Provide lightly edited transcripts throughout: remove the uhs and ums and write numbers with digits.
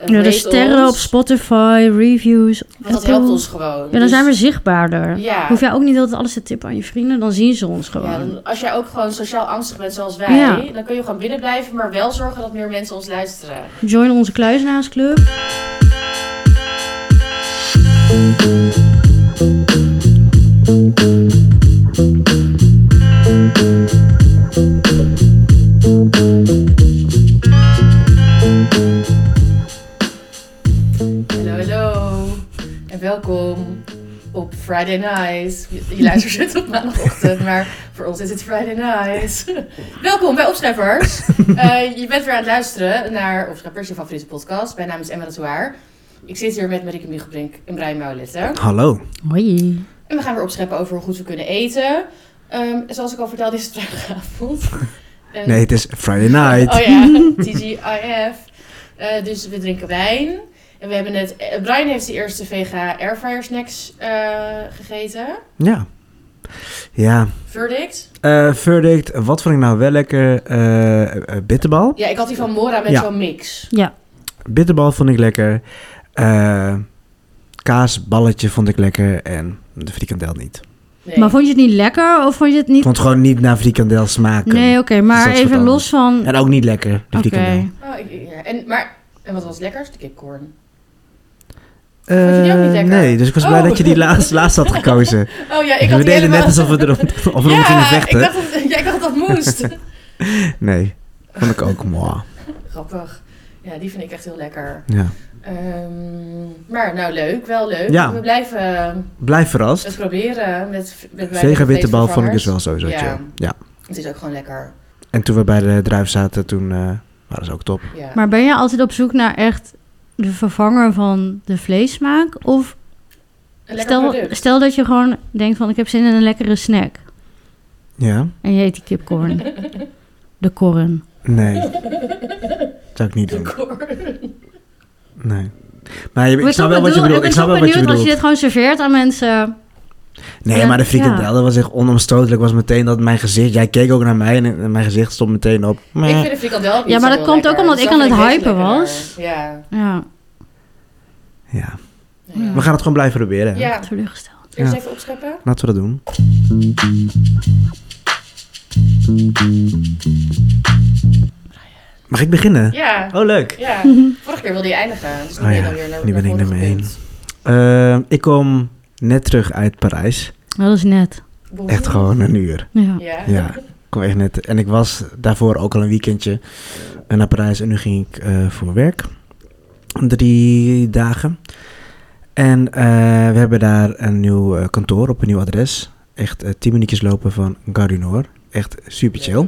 de sterren op Spotify, reviews. Want dat helpt ons gewoon. Ja, dan zijn we zichtbaarder. Ja. Hoef jij ook niet altijd alles te tippen aan je vrienden, dan zien ze ons gewoon. Ja, als jij ook gewoon sociaal angstig bent zoals wij, dan kun je gewoon binnen blijven, maar wel zorgen dat meer mensen ons luisteren. Join onze kluizenaarsclub. Hallo en welkom op Friday Night. Je luistert het op maandagochtend, maar voor ons is het Friday Night. Welkom bij Opschrijvers. Je bent weer aan het luisteren naar Opschrijvers, je favoriete podcast. Mijn naam is Emma Ratouaar. Ik zit hier met Marieke Miegelbrink en Brian Mouwletter. Hallo. Hoi. En we gaan weer opscheppen over hoe goed we kunnen eten. Zoals ik al vertelde is het vrijdagavond. Nee, het is Friday night. Oh ja, TGIF. Dus we drinken wijn. En we hebben net... Brian heeft de eerste vega airfryer snacks gegeten. Ja. Ja. Verdict? Verdict. Wat vond ik nou wel lekker? Bitterbal. Ja, ik had die van Mora met zo'n mix. Ja. Bitterbal vond ik lekker. Kaasballetje vond ik lekker. En de frikandel niet. Nee. Maar vond je het niet lekker of vond je het niet... Ik vond het gewoon niet naar frikandel smaken. Nee, oké, maar Dus dat is even wat los anders. van... En ook niet lekker, de frikandel. Oh, ja. En wat was het lekkerst? De kipcorn. Vond je die ook niet lekker? Nee, dus ik was blij dat je die laatst had gekozen. Oh ja, ik had We die deden net helemaal... alsof we erom gingen vechten. Ik dacht dat moest. Nee, vond ik ook mooi. Grappig. Ja, die vind ik echt heel lekker. Ja. Maar nou leuk, wel leuk. Ja. We blijven Blijf verrast. het proberen met Vega bitterbal vond ik dus wel sowieso Ja. chill. Ja. Het is ook gewoon lekker. En toen we bij de druif zaten, toen waren ze ook top. Ja. Maar ben je altijd op zoek naar echt de vervanger van de vleessmaak? Of Een lekker product. stel dat je gewoon denkt van ik heb zin in een lekkere snack. Ja? En je eet die kipcorn. De korn. Nee. Dat zou ik niet doen. Corn. Nee. Maar ik snap wel wat je bedoelt. Ik ben toch benieuwd als je dit gewoon serveert aan mensen. Nee, Ja, maar de frikandel, ja. dat was echt onomstotelijk. Was meteen dat mijn gezicht... Jij keek ook naar mij en mijn gezicht stond meteen op. Ik vind de frikandel Ja, maar dat komt ook omdat ik aan het hypen was. Ja. Ja, Ja. Ja. We gaan het gewoon blijven proberen. Ja. teleurgesteld. Eerst Ja. even opscheppen. Laten we dat doen. Mag ik beginnen? Ja. Oh, leuk. Ja. Vorige keer wilde je eindigen. Dus nu Oh ben je ja, dan weer naar nu ben ik volgende nummer 1. punt. Ik kom net terug uit Parijs. Dat is net. Echt gewoon een uur. Ja. Ja. Ja, ik kom echt net. En ik was daarvoor ook al een weekendje naar Parijs. En nu ging ik voor werk. 3 dagen. En we hebben daar een nieuw kantoor op een nieuw adres. Echt 10 minuutjes lopen van Gare du Nord. Echt super chill.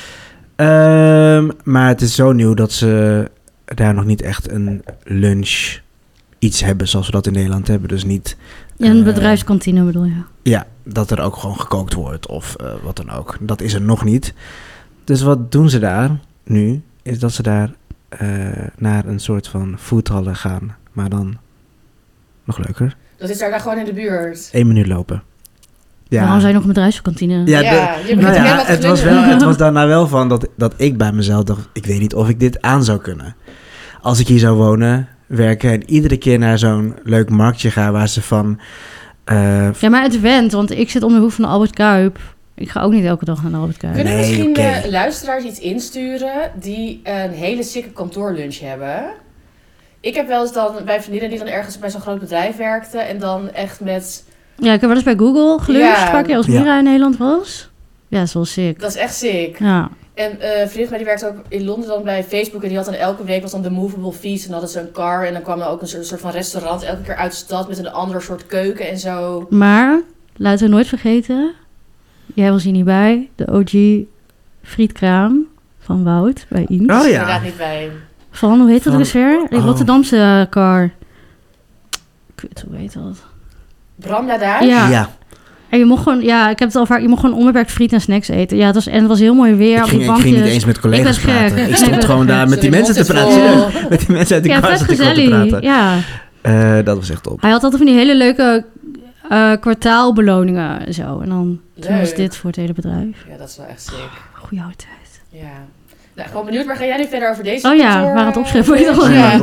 Maar het is zo nieuw dat ze daar nog niet echt een lunch iets hebben zoals we dat in Nederland hebben. Dus niet... Ja, een bedrijfskantine bedoel je. Ja, dat er ook gewoon gekookt wordt of wat dan ook. Dat is er nog niet. Dus wat doen ze daar nu? Is dat ze daar naar een soort van foodhallen gaan. Maar dan nog leuker. Dat is daar gewoon in de buurt. 1 minuut lopen. Waarom zijn je nog een bedrijfskantine? Ja, je begint helemaal te het was daarna wel van dat ik bij mezelf dacht... Ik weet niet of ik dit aan zou kunnen. Als ik hier zou wonen, werken en iedere keer naar zo'n leuk marktje ga... waar ze van... Ja, maar het went, want ik zit om de hoek van de Albert Kuip. Ik ga ook niet elke dag naar de Albert Kuip. Kunnen Nee, misschien oké. de luisteraars iets insturen die een hele sikke kantoorlunch hebben? Ik heb wel eens dan bij vriendinnen die dan ergens bij zo'n groot bedrijf werkten en dan echt met... Ja, ik heb wel eens bij Google geluncht, Ja. een paar keer als Mira in Nederland was. Ja, dat is wel sick. Dat is echt sick. Ja. En een vriend van mij die werkte ook in Londen dan bij Facebook en die had dan elke week was dan de movable feast en dan hadden ze een car en dan kwam er ook een soort van restaurant elke keer uit de stad met een ander soort keuken en zo. Maar, laten we nooit vergeten, jij was hier niet bij, de OG frietkraam van Wout bij Ins. Oh ja. Inderdaad niet bij. Van, hoe heet dat Van- ook eens weer? Die oh. Rotterdamse car. Kut, hoe heet dat? Bram daar? Ja. Ja. En je mocht gewoon, ja, ik heb het al vaak, je mocht gewoon onbeperkt friet en snacks eten. Ja, het was heel mooi weer. Ik op die ging bankjes. niet eens met collega's Ik ben gek. praten. Ik Nee, stond ik ben gewoon gek. daar met die Sorry, mensen te mond is praten. vol. Met die mensen uit de Ja, car vet zat ik gewoon te gezellig. praten. Ja. Dat was echt top. Hij had altijd van die hele leuke kwartaalbeloningen en zo. En dan toen was Leuk. dit voor het hele bedrijf. Ja, dat is wel echt sick. Goeie oude tijd. Ja. Nou, gewoon benieuwd, waar ga jij nu verder over deze Oh ja, kantoor, waar het opschrijven wordt al ja.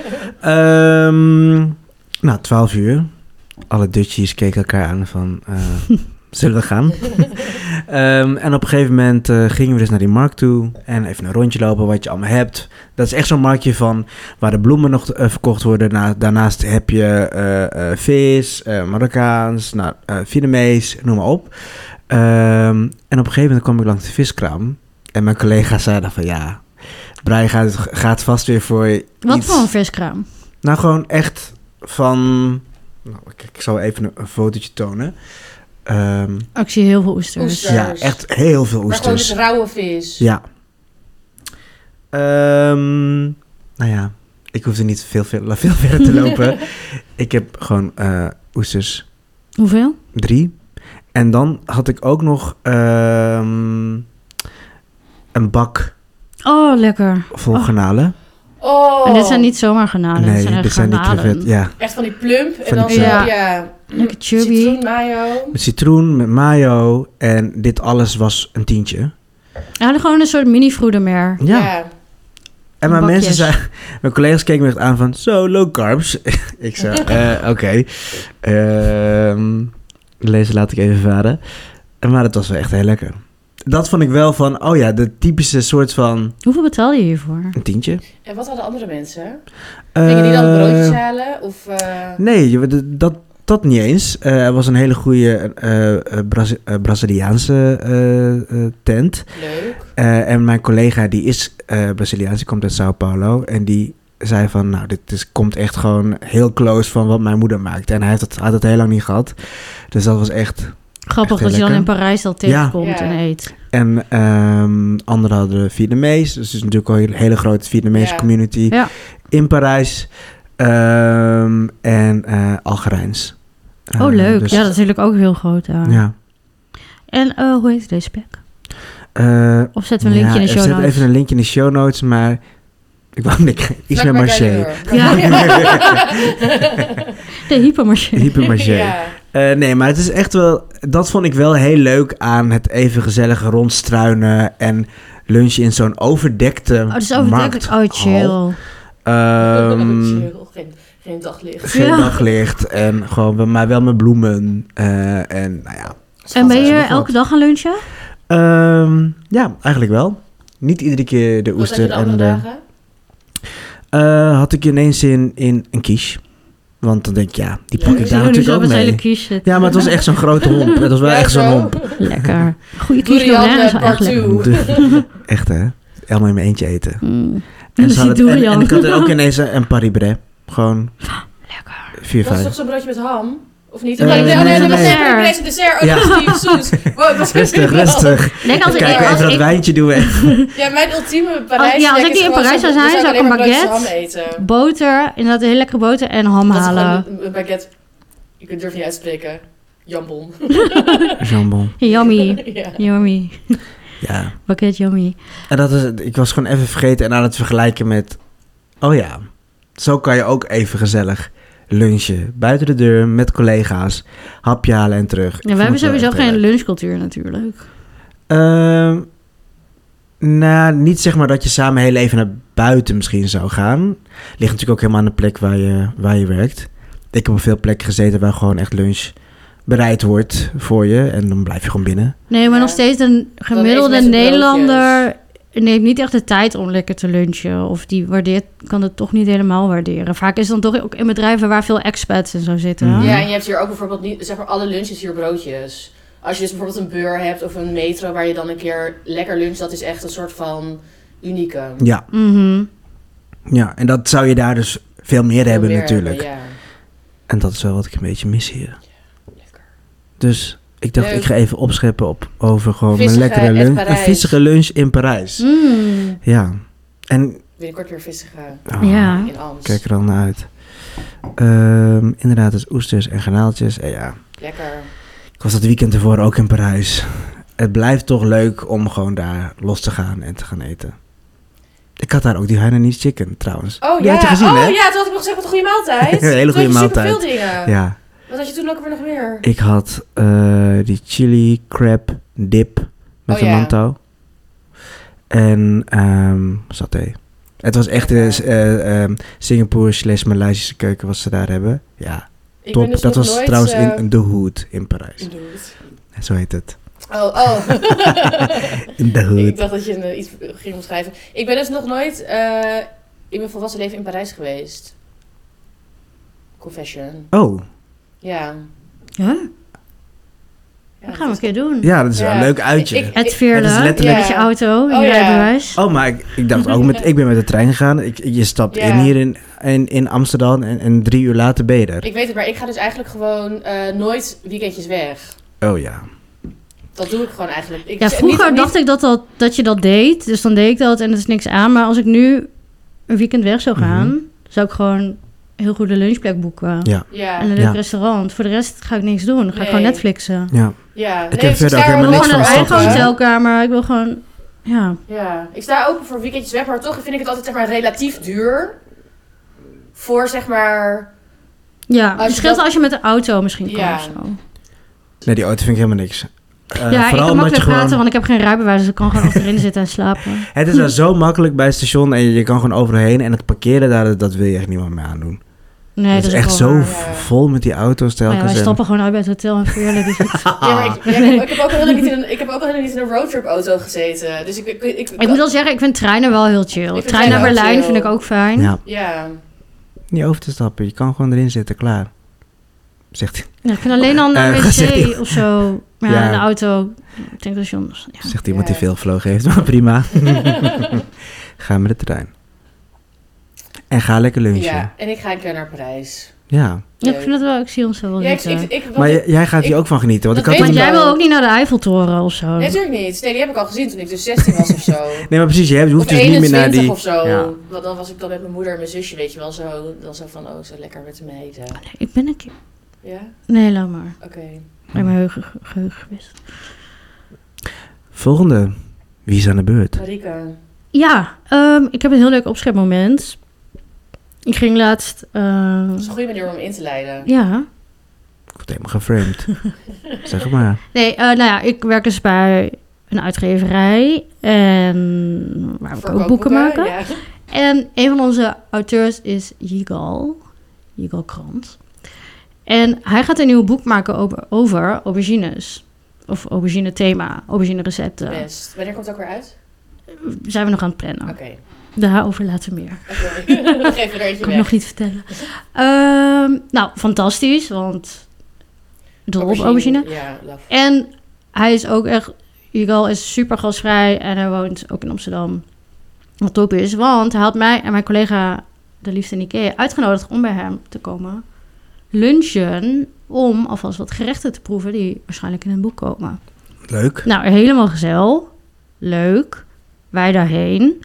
Nou, 12 uur. Alle Dutchies keken elkaar aan van... zullen we gaan? En op een gegeven moment gingen we dus naar die markt toe. En even een rondje lopen wat je allemaal hebt. Dat is echt zo'n marktje van waar de bloemen nog verkocht worden. Daarnaast heb je vis, Marokkaans, Vietnamees, noem maar op. En op een gegeven moment kwam ik langs de viskraam. En mijn collega zei dan van ja, Brian gaat vast weer voor Wat iets... voor een viskraam? Nou, gewoon echt van... Nou, ik zal even een fotootje tonen. Ik zie heel veel oesters. Oesters. Ja, echt heel veel Maar gewoon oesters. dus rauwe vis. Ja. Nou ja, ik hoefde niet veel verder te lopen. Ik heb gewoon oesters Hoeveel? 3. En dan had ik ook nog een bak Oh, lekker. vol garnalen. Oh, En dit zijn niet zomaar garnalen. dit zijn echt dit zijn die garnalen. crevet. Ja, echt van die plump. En Van dan die zo, plump. ja. Lekker chubby. Citroen, mayo. met citroen, met mayo. En dit alles was een tientje. Ja, gewoon een soort mini-vroedermeer. Ja. En mijn Bakjes. mensen zeiden... Mijn collega's keken me echt aan van... Zo, low carbs. Ik zei... Oké. Deze laat ik even varen. Maar het was wel echt heel lekker. Dat vond ik wel van... Oh ja, de typische soort van... Hoeveel betaal je hiervoor? Een tientje. En wat hadden andere mensen? Gingen die dan broodjes halen? Of, Nee, dat niet eens. Er was een hele goede Braziliaanse tent. leuk. En mijn collega, die is Braziliaans, die komt uit Sao Paulo. En die zei van, nou, komt echt gewoon heel close van wat mijn moeder maakt. En hij had het heel lang niet gehad. Dus dat was echt... Grappig Echt dat je heel dan in lekker. Parijs al tegenkomt Ja. en eet. En anderen hadden Vietnamees. Dus het is natuurlijk al een hele grote Vietnamese Ja. community Ja. in Parijs. En Algerijns. Oh, leuk. Dus, Ja, dat is natuurlijk ook heel groot. Ja. ja. En hoe heet deze spek? Of zetten we een linkje in de show Zet notes? even een linkje in de show notes, maar ik wou iets Vlak met bij marché. de deur. Ja. De hypermarché. Hypermarché. Ja. Nee, maar het is echt wel... Dat vond ik wel heel leuk aan het even gezellig rondstruinen en lunchen in zo'n overdekte Oh, dat is overdekt. Oh, chill. Chill. Geen daglicht. Geen Ja. daglicht en gewoon, maar wel met bloemen. En nou ja. En ben je nog wat. elke dag gaan lunchen? Ja, eigenlijk wel. Niet iedere keer de Wat had je oester. de andere dagen? Had ik ineens in een quiche. Want dan denk ik, ja, die pak Leuk. ik daar natuurlijk ook een hele mee. kies. Ja, maar het was echt zo'n grote hond. Het was wel Ja, echt zo'n zo. hond. Lekker. Goede kies Durian is wel part echt lekker. 2. Echt hè? Helemaal in mijn eentje eten. Mm. En, Dus ze hadden die het- en durian. ik had er ook ineens een Paris-Brè. Gewoon Lekker. 4, Dat is 5. toch zo'n broodje met ham? Of niet? Nee, nee, nee, dat was nee. echt deze dessert. Oh, Ja. dat is die soes. Wow, dat was Rustig. Denk als ik, Kijk, als even dat ik wijntje doen. Ja, mijn ultieme Parijs. Als ik hier in Parijs zou zijn, zou ik een baguette- eten. boter, inderdaad een hele lekkere boter en ham Dat is halen. gewoon een baguette. Ik durf niet uit te spreken. Jambon. Jambon. Yummy. Ja. Yummy. Ja. Baguette yummy. En dat is, ik was gewoon even vergeten en aan het vergelijken met... Oh ja, zo kan je ook even gezellig lunchen. Buiten de deur, met collega's. Hapje halen en terug. Ik Ja, we vond hebben het wel sowieso echt heel geen leuk. lunchcultuur natuurlijk. Nou, niet zeg maar dat je samen heel even naar buiten misschien zou gaan. Ligt natuurlijk ook helemaal aan de plek waar je werkt. Ik heb op veel plekken gezeten waar gewoon echt lunch bereid wordt voor je. En dan blijf je gewoon binnen. Nee, maar Ja. nog steeds een gemiddelde eten met Nederlander neemt niet echt de tijd om lekker te lunchen. Of die kan het toch niet helemaal waarderen. Vaak is het dan toch ook in bedrijven waar veel expats en zo zitten. Mhm. Ja, en je hebt hier ook bijvoorbeeld niet, zeg maar, alle lunches hier broodjes. Als je dus bijvoorbeeld een beur hebt of een metro waar je dan een keer lekker luncht, dat is echt een soort van unieke. Ja, Mhm. ja, en dat zou je daar dus veel meer hebben Meer natuurlijk. hebben, ja. En dat is wel wat ik een beetje mis hier. Lekker. Dus ik dacht, Leuk. ik ga even opscheppen over gewoon Vissige mijn lekkere uit lunch. Parijs. Een vissige lunch in Parijs. Mm. Ja, en Binnenkort weer vissen gaan Ja. in Amst. kijk er dan naar uit. Inderdaad, dus oesters en garnaaltjes. En ja, Lekker. ik was dat weekend ervoor ook in Parijs. Het blijft toch leuk om gewoon daar los te gaan en te gaan eten. Ik had daar ook die Hainanese chicken trouwens. Oh Die ja, had je gezien, hè? ja, toen had ik nog gezegd, wat een goede maaltijd. Een hele Toen had goede je maaltijd. superveel dingen. Ja, Wat had je toen ook weer nog meer? ik had die chili crab dip met Oh, een ja. mantou. En saté. Het was echt Singapore / Maleisische keuken wat ze daar hebben. Ja, Ik top. ben dus Dat nog was nooit, trouwens in The Hood in Parijs. Zo heet het. Oh. In The Hood. Ik dacht dat je iets ging omschrijven. Ik ben dus nog nooit in mijn volwassen leven in Parijs geweest. Confession. Oh, Ja. Ja, Ja, dat gaan we een keer doen. ja, dat is wel een leuk uitje. Het Veerle, Het is letterlijk- met je auto, Oh, je ja. rijbewijs. Oh, maar ik dacht ook ik ben met de trein gegaan. Je stapt Ja. in hier in Amsterdam en 3 uur later ben je er. Ik weet het, maar ik ga dus eigenlijk gewoon nooit weekendjes weg. Oh ja. Dat doe ik gewoon eigenlijk. Ja, vroeger dacht ik dat je dat deed. Dus dan deed ik dat en er is niks aan. Maar als ik nu een weekend weg zou gaan, zou ik gewoon een heel goede lunchplek boeken. Ja. Ja. En een leuk Ja. restaurant. Voor de rest ga ik niks doen. Dan ga ik Nee. gewoon Netflixen. Ja. Ja. Ik heb verder ook sta helemaal er niks Gewoon van een de stad eigen gezien. hotelkamer. Ik wil gewoon... Ja. Ja, ik sta open voor weekendjes weg, maar toch vind ik het altijd zeg maar relatief duur. Voor zeg maar... Ja, Als je verschilt dat- als je met de auto misschien kan Ja. of zo. Nee, die auto vind ik helemaal niks. Ja, ik vooral kan omdat makkelijk je gewoon... praten, want ik heb geen rijbewijs. Dus ik kan gewoon achterin zitten en slapen. Het is daar zo makkelijk bij het station en je kan gewoon overheen. En het parkeren daar, dat wil je echt niemand meer aandoen. Nee, Het is echt ook zo wel waar. waar. vol met die auto's Maar telkens. ja, wij en- stappen gewoon uit bij het hotel en Veerle. Dus Ja, maar ik heb ook al heel lang niet in een roadtrip auto gezeten. Dus ik moet wel zeggen, ik vind treinen wel heel chill. vind Trein naar treinen ook Berlijn chill. vind ik ook fijn. Ja, Ja. niet over te stappen. Je kan gewoon erin zitten, klaar. Zegt hij. Ja, ik vind alleen dan naar een zegt hij. wc of zo. Maar ja, Ja. in de auto, tankstations. Ja. Zegt iemand die Ja. veel gevlogen heeft, maar prima. Ga met de trein. En ga lekker lunchen. Ja, en ik ga een keer naar Parijs. Ja. Ja, ik vind het wel, ik zie ons wel Ja, zitten. Maar jij gaat hier ik- ook van genieten. Want ik dat had weet Want toen- ik jij wel. wil ook niet naar de Eiffeltoren of zo. Nee, natuurlijk niet. Nee, die heb ik al gezien toen ik dus 16 was of zo. Nee, maar precies. Je hoeft Of dus niet meer naar 21 die... of zo. Ja. Want dan was ik dan met mijn moeder en mijn zusje, weet je wel, zo. Dan zo van, oh, zo lekker met hem eten. Nee, ik ben een keer... Ja? Nee, laat maar. Oké. Ik ben mijn geheugen geweest. Volgende. Wie is aan de beurt? Marika. Ja, ik heb een heel leuk opschepmoment. Ik ging laatst... Dat is een goede manier om in te leiden. ja. Ik word helemaal geframed. Zeg het maar. Nee, nou ja, ik werk dus bij een uitgeverij. En waar we Voor ook boeken maken. Ja. En een van onze auteurs is Yigal Krant. En hij gaat een nieuw boek maken over aubergines. Of aubergine thema, aubergine recepten. Best. Wanneer komt het ook weer uit? Zijn we nog aan het plannen. Oké. Daarover later meer. Oké. Nog even een eentje Kan ik weg. nog niet vertellen. Nou, fantastisch, want dol op aubergine. Ja, love. En hij is ook echt... Yigal is super gastvrij en hij woont ook in Amsterdam. Wat top is, want hij had mij en mijn collega de liefste Nike uitgenodigd om bij hem te komen lunchen om alvast wat gerechten te proeven die waarschijnlijk in het boek komen. Leuk. Nou, helemaal gezellig. Leuk. Wij daarheen.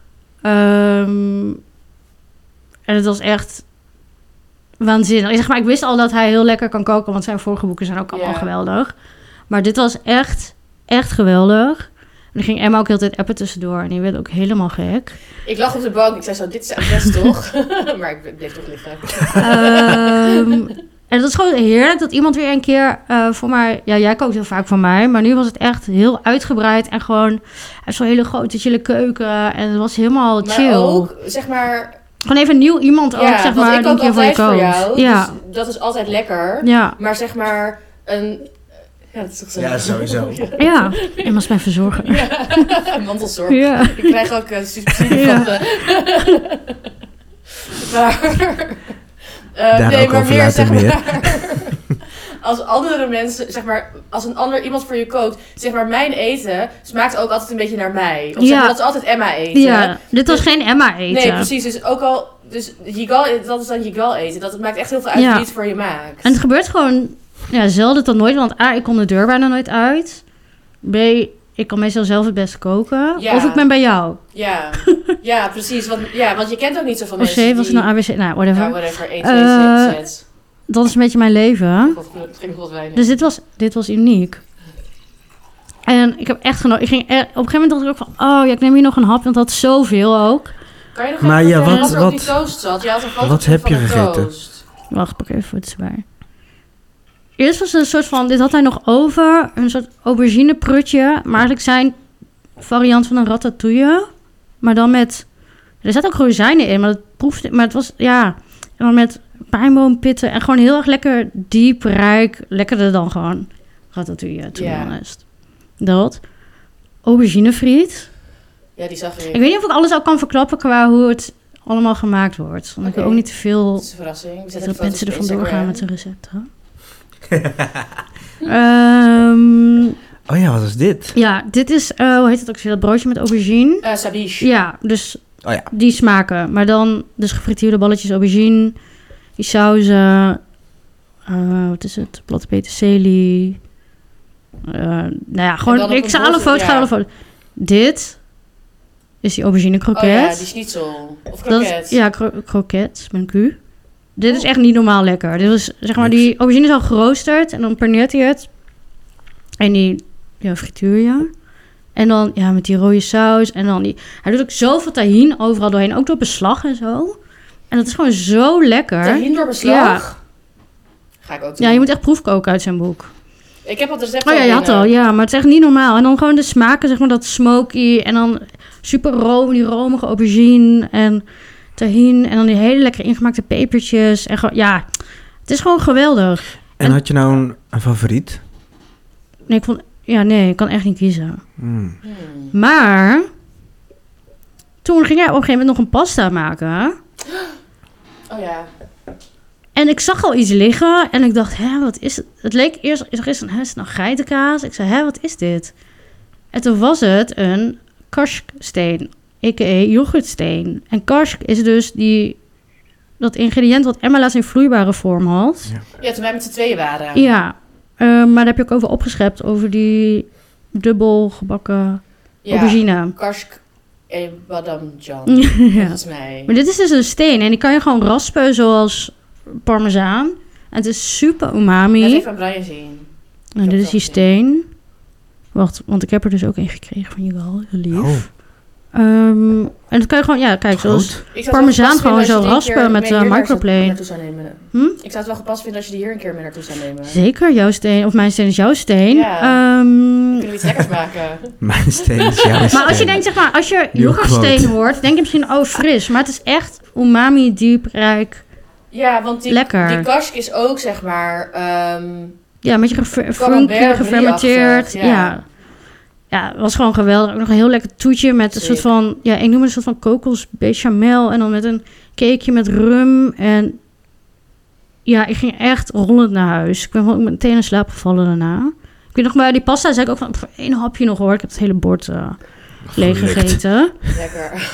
En het was echt waanzinnig. Zeg maar, ik wist al dat hij heel lekker kan koken, want zijn vorige boeken zijn ook allemaal Ja. geweldig. Maar dit was echt geweldig. En er ging Emma ook heel de tijd appen tussendoor en die werd ook helemaal gek. Ik lag op de bank. Ik zei zo, dit is het adres toch? Maar ik bleef toch liggen. En het was gewoon heerlijk dat iemand weer een keer voor mij... Ja, jij kookt heel vaak voor mij. Maar nu was het echt heel uitgebreid. En gewoon... Hij heeft zo'n hele grote, chille keuken. En het was helemaal chill. Maar ook, zeg maar... Gewoon even nieuw iemand ook, zeg want maar, ik die een kook keer voor je altijd voor kookt. jou. Ja, Dus dat is altijd lekker. ja, Maar zeg maar, een... Ja, dat is toch zo? Ja, sowieso. ja. En was mijn verzorger. Ja, mantelzorg. Ja. Ik krijg ook subsidie Ja. van de... maar... Daar nee, ook maar over meer, later zeg meer. maar... Als andere mensen, zeg maar, als een ander iemand voor je kookt, zeg maar, mijn eten smaakt ook altijd een beetje naar mij. Of zeg Ja. maar, dat is altijd Emma eten. Ja, dit was Dus- geen Emma eten. Nee, precies. Dus ook al, dus Yigal, dat is dan Yigal eten. Dat maakt echt heel veel uit Ja. wie het voor je maakt. En het gebeurt gewoon zelden tot nooit. Want A, ik kom de deur bijna nooit uit. B, ik kan meestal zelf het beste koken. Ja. Of ik ben bij jou. Ja, ja, precies. Want je kent ook niet zoveel Of mensen C, was het nou ABC? Nou, whatever. Ja, whatever. 1, 2, Z. Dat is een beetje mijn leven. Het ging nog wat weinig. Dus dit was uniek. En ik heb echt genoten. Op een gegeven moment dacht ik ook van... Oh ja, ik neem hier nog een hap. Want dat had zoveel ook. Kan je nog Maar even ja, vertellen wat- wat er op wat- die toast zat? Je had een foto wat heb van je de gegeten? toast. Wacht, pak even foto's erbij. Eerst was het een soort van... Dit had hij nog over. Een soort aubergine prutje. Maar eigenlijk zijn variant van een ratatouille. Maar dan met... Er zaten ook rozijnen in, maar het was... Ja, en dan met pijnboompitten en gewoon heel erg lekker diep, rijk. Lekkerder dan gewoon ratatouille, to be honest. Dat. Auberginefriet. Ja, die zag ik. Ik weet niet of ik alles al kan verklappen qua hoe het allemaal gemaakt wordt. Want ik wil ook niet te veel... Dat is een verrassing. We zetten dat mensen er vandoor gaan met zijn recepten. Oh ja, wat is dit? Ja, dit is, hoe heet het ook weer? Dat broodje met aubergine. Sabiche. Ja, dus die smaken. Maar dan dus gefrituurde balletjes aubergine, die sauzen, wat is het? Platte peterselie. Nou ja, gewoon, ik zal alle foto's. Dit is die aubergine kroket. Oh ja, die schnitzel. Of kroket. Ja, kroket met een Q. Dit is echt niet normaal lekker. Dit is, zeg maar, die aubergine is al geroosterd en dan paneert hij het. En die frituur je. En dan met die rode saus. En dan hij doet ook zoveel tahin overal doorheen. Ook door beslag en zo. En dat is gewoon zo lekker. Tahin door beslag? Ja. Ga ik ook doen. Ja, je moet echt proefkoken uit zijn boek. Ik heb het recept Oh ja, je had al. Ja, maar het is echt niet normaal. En dan gewoon de smaken, zeg maar, dat smoky. En dan super die romige aubergine. En tahin. En dan die hele lekker ingemaakte pepertjes. En gewoon, ja, het is gewoon geweldig. En had je nou een favoriet? Nee, ik kan echt niet kiezen. Maar toen ging jij op een gegeven moment nog een pasta maken. Oh ja. En ik zag al iets liggen en ik dacht, wat is het? Het leek eerst, is het nou geitenkaas? Ik zei, wat is dit? En toen was het een karshsteen, a.k.a. yoghurtsteen. En karsh is dus dat ingrediënt wat Emma laatst in vloeibare vorm had. Ja, toen wij met z'n tweeën waren. Ja, maar daar heb je ook over opgeschept, over die dubbel gebakken aubergine. Karsk en badamjan, volgens mij. Maar dit is dus een steen en die kan je gewoon raspen zoals parmezaan. En het is super umami. Laat even aan Brian zien. En dit is die steen. Wacht, want ik heb er dus ook een gekregen van Jugal, heel lief. Oh. En dat kan je gewoon, kijk, zoals parmezaan gewoon zo raspen met microplane. Ik zou het wel gepast vinden als je die hier een keer mee naartoe zou nemen. Zeker, jouw steen, of mijn steen is jouw steen. Ja, kunnen we iets lekkers maken. Mijn steen is jouw steen. Maar als je denkt, zeg maar, als je yoghurtsteen hoort, denk je misschien, fris. Maar het is echt umami, diep, rijk. Ja, want die karsk is ook, zeg maar... ja, met je gefermenteerd. Ja, het was gewoon geweldig. Ook nog een heel lekker toetje met een soort van... Ja, ik noem het een soort van kokos bechamel. En dan met een cakeje met rum. En ja, ik ging echt rollend naar huis. Ik ben gewoon meteen in slaap gevallen daarna. Ik weet nog bij die pasta, zei ik ook van... Voor 1 hapje nog hoor. Ik heb het hele bord leeg gegeten. Lekker.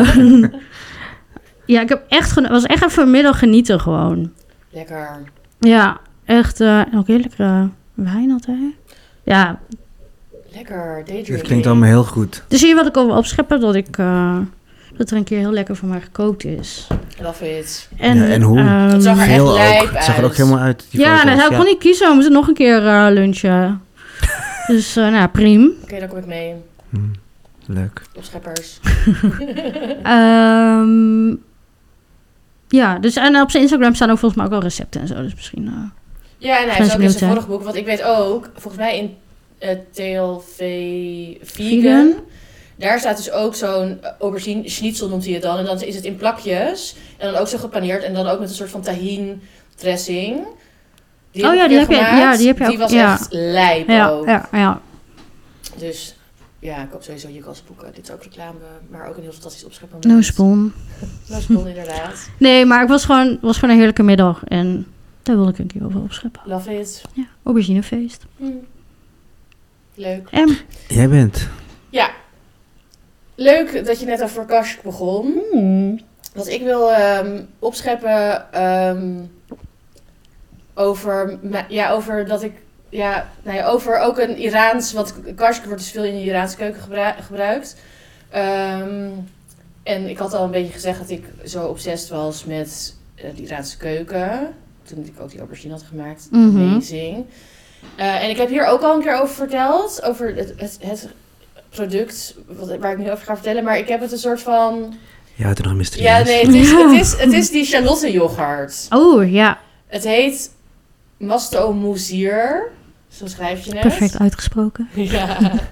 Ja, ik heb het was echt even vanmiddag genieten gewoon. Lekker. Ja, echt. En ook heel lekkere wijn altijd. Ja. Lekker, dit klinkt allemaal heel goed. Dus zie je wat ik over opscheppen? Dat er een keer heel lekker voor mij gekookt is. Love it. En hoe? Het zag er echt lijp uit. Het zag er ook helemaal uit. Ik kon niet kiezen. We moeten nog een keer lunchen. Dus, prima. Oké, daar kom ik mee. Leuk. Opscheppers. Ja, dus en op zijn Instagram staan ook volgens mij ook wel recepten en zo. Dus misschien... ja, en hij is ook in zijn vorige boek. Want ik weet ook, volgens mij in TLV Vegan. Daar staat dus ook zo'n aubergine schnitzel noemt hij het dan. En dan is het in plakjes. En dan ook zo gepaneerd. En dan ook met een soort van tahin dressing. Die heb je ook. Die was echt lijp ook. Ja. Dus ja, ik koop sowieso Jugal's boeken. Dit is ook reclame, maar ook een heel fantastisch opschep. No spon. No spon, inderdaad. Nee, maar het was gewoon een heerlijke middag. En daar wilde ik een keer over opscheppen. Love it. Ja, auberginefeest. Leuk. En? Jij bent? Ja. Leuk dat je net over karsk begon. Want ik wil opscheppen over dat ik... over ook een Iraans... Want karsk wordt dus veel in de Iraanse keuken gebruikt. En ik had al een beetje gezegd dat ik zo obsessed was met de Iraanse keuken. Toen ik ook die aubergine had gemaakt. Amazing. En ik heb hier ook al een keer over verteld. Over het product waar ik nu over ga vertellen. Maar ik heb het een soort van... Ja, het is nog mysterieus. Ja, nee, het is die Charlotte yoghurt. Oh, ja. Het heet Masto Mouzir. Zo schrijf je het. Perfect uitgesproken. Ja.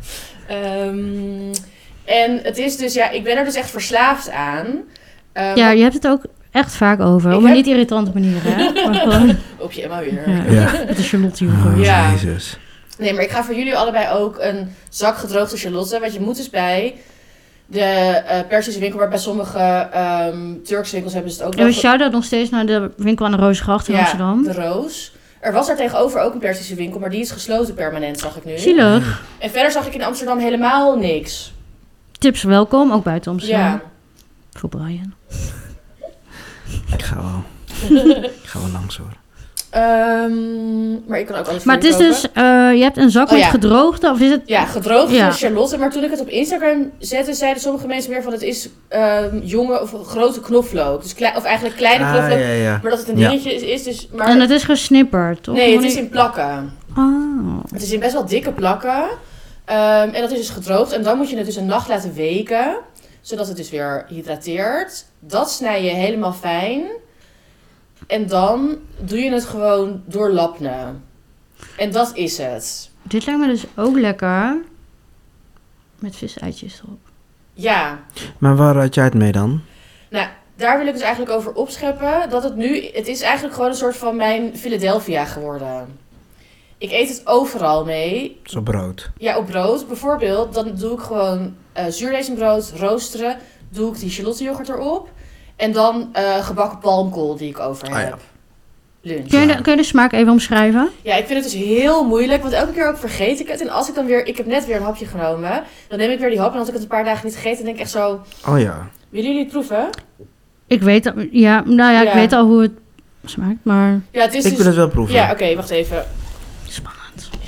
En het is dus, ik ben er dus echt verslaafd aan. Ja, je hebt het ook echt vaak over. Op een niet irritante manier, hè? Maar gewoon... Op je Emma weer. Ja. Met de Charlotte Oh, yoghurt. Ja. Jezus. Nee, maar ik ga voor jullie allebei ook een zak gedroogde Charlotte. Want je moet dus bij de Perzische winkel, maar bij sommige Turkse winkels hebben ze het ook En we shout-out nog steeds naar de winkel aan de Rozengracht in Amsterdam. de Roos. Er was daar tegenover ook een Perzische winkel, maar die is gesloten permanent, zag ik nu. Zielig. En verder zag ik in Amsterdam helemaal niks. Tips welkom, ook buiten Amsterdam. Ja. Voor Brian. Ik ga wel langs hoor. Maar ik kan ook alles Maar voor het is je dus, kopen. je hebt een zak met ja. gedroogde, of is het... Ja, gedroogde Ja. Charlotte. Maar toen ik het op Instagram zette, zeiden sommige mensen meer van het is jonge of grote knoflook. Dus of eigenlijk kleine knoflook. Ja. Maar dat het een dingetje is. Dus, maar... En het is gesnipperd, toch? Nee, het is in plakken. Oh. Het is in best wel dikke plakken. En dat is dus gedroogd. En dan moet je het dus een nacht laten weken. Zodat het dus weer hydrateert. Dat snij je helemaal fijn. En dan doe je het gewoon doorlapnen. En dat is het. Dit lijkt me dus ook lekker. Met viseitjes erop. Ja. Maar waar had jij het mee dan? Nou, daar wil ik dus eigenlijk over opscheppen. Dat het is eigenlijk gewoon een soort van mijn Philadelphia geworden. Ik eet het overal mee. Zo brood. Ja, op brood bijvoorbeeld. Dan doe ik gewoon zuurdesembrood, roosteren. Doe ik die Charlotte yoghurt erop. En dan gebakken palmkool die ik over heb. Ja. Lunch. Kun je de smaak even omschrijven? Ja, ik vind het dus heel moeilijk. Want elke keer ook vergeet ik het. En als ik dan weer... Ik heb net weer een hapje genomen. Dan neem ik weer die hap. En als ik het een paar dagen niet gegeten, dan denk ik echt zo... Oh ja. Willen jullie het proeven? Ik weet, ik weet al hoe het smaakt, maar... Ja, het is Ik dus... wil het wel proeven. Ja, oké, wacht even. Spannend.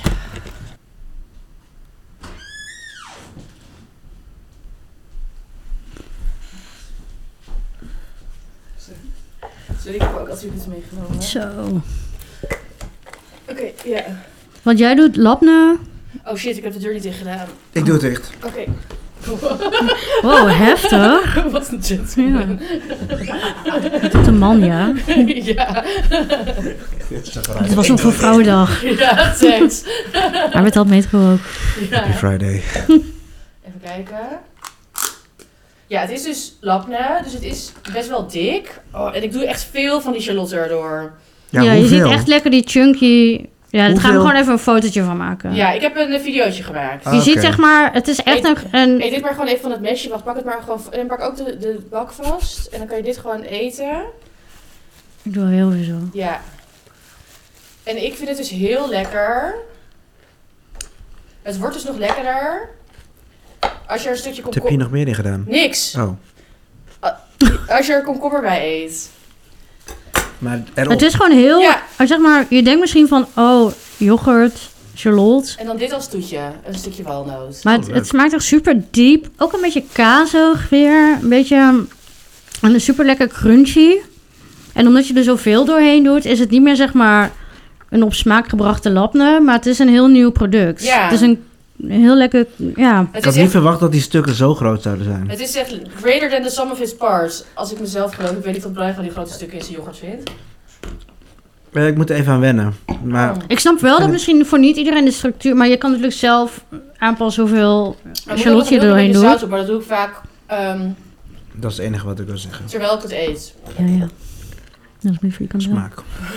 Sorry, ik heb ook als iets meegenomen. Zo. Oké, ja. Want jij doet labne. Oh shit, ik heb de deur niet dicht gedaan. Ik doe het echt. Oké. Wow, heftig. Wat een gentleman. Dat doet een man, ja. Ja. Het was nog voor Vrouwendag. Ja, thanks. Maar met dat metro ook. Ja. Happy Friday. Even kijken. Ja, het is dus labne, dus het is best wel dik. Oh, en ik doe echt veel van die Charlotte erdoor. Ja, je hoeveel? ziet echt lekker die chunky... Ja, daar gaan we Hoeveel? gewoon even een fotootje van maken. Ja, ik heb een videootje gemaakt. Ah, Je ziet oké. zeg maar, het is echt een... Eet dit maar gewoon even van het mesje. Wacht, pak het maar gewoon... En pak ook de bak vast. En dan kan je dit gewoon eten. Ik doe heel veel zo. Ja. En ik vind het dus heel lekker. Het wordt dus nog lekkerder. Als je er een stukje Wat heb je hier nog meer in gedaan? Niks. Oh. Als je er komkommer bij eet. Maar erop. Het is gewoon heel... Ja. Zeg maar, je denkt misschien van, oh, yoghurt, Charlotte. En dan dit als toetje. Een stukje walnoot. Maar Oh, leuk. het smaakt echt super diep. Ook een beetje kazig weer. Een beetje... En een super lekker crunchy. En omdat je er zoveel doorheen doet, is het niet meer zeg maar een op smaak gebrachte labne. Maar het is een heel nieuw product. Ja. Het is een heel lekker... Ja. Het Ik is had niet echt... verwacht dat die stukken zo groot zouden zijn. Het is echt greater than the sum of its parts. Als ik mezelf geloof. Ik weet niet of Brian van die grote stukken in zijn yoghurt vindt. Ik moet er even aan wennen. Maar Oh. Ik snap wel dat misschien voor niet iedereen de structuur... Maar je kan natuurlijk zelf aanpassen hoeveel Charlotte je er doorheen doet. Zout op, maar dat doe ik vaak dat is het enige wat ik wil zeggen. terwijl ik het eet. Ja. Dat is meer frikandel. Smaak.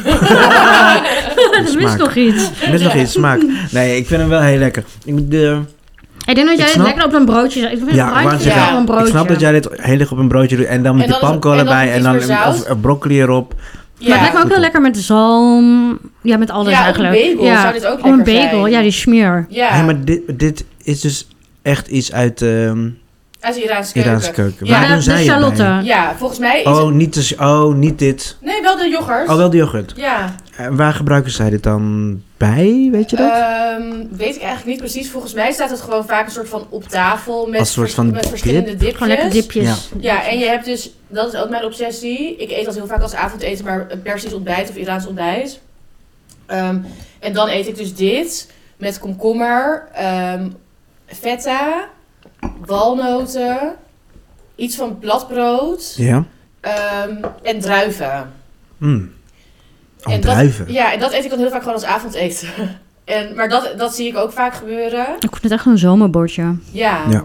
Er mist nog iets. Er is nog iets, smaak. Nee, ik vind hem wel heel lekker. Ik moet Ik denk dat jij Ik het snap- lekker op een broodje zet. Ik vind Ja, het wou bruintje zeggen, wel een broodje. Ik snap dat jij dit heel erg op een broodje doet. En dan met En die dan- palmkool en dan erbij. iets En dan meer zout. of broccoli erop. Maar het lijkt me ook Goed heel op. lekker met zalm. Ja, met alles Ja, op eigenlijk. een bagel zou dit ook op een lekker bagel. zijn. Ja, die smeer. Ja, Hey, maar dit is dus echt iets uit uit de Iraanse keuken. Iraanse keuken. Ja, Waar doen de zij het Charlotte. bij? Ja, volgens mij is Oh, het... niet dit. Nee, wel de yoghurt. Oh, wel de yoghurt. Ja. Waar gebruiken zij dit dan bij? Weet je dat? Weet ik eigenlijk niet precies. Volgens mij staat het gewoon vaak een soort van op tafel met, Als een soort van met verschillende dipjes. Gewoon lekker dipjes. Ja, en je hebt dus, dat is ook mijn obsessie. Ik eet dat heel vaak als avondeten, maar een Persisch ontbijt of Iraans ontbijt. En dan eet ik dus dit met komkommer, feta, walnoten, iets van bladbrood Ja. en druiven. Mm. Oh, En druiven. Ja, en dat eet ik dan heel vaak gewoon als avondeten. Maar dat zie ik ook vaak gebeuren. Ik vind het echt een zomerbordje. Ja. Ja.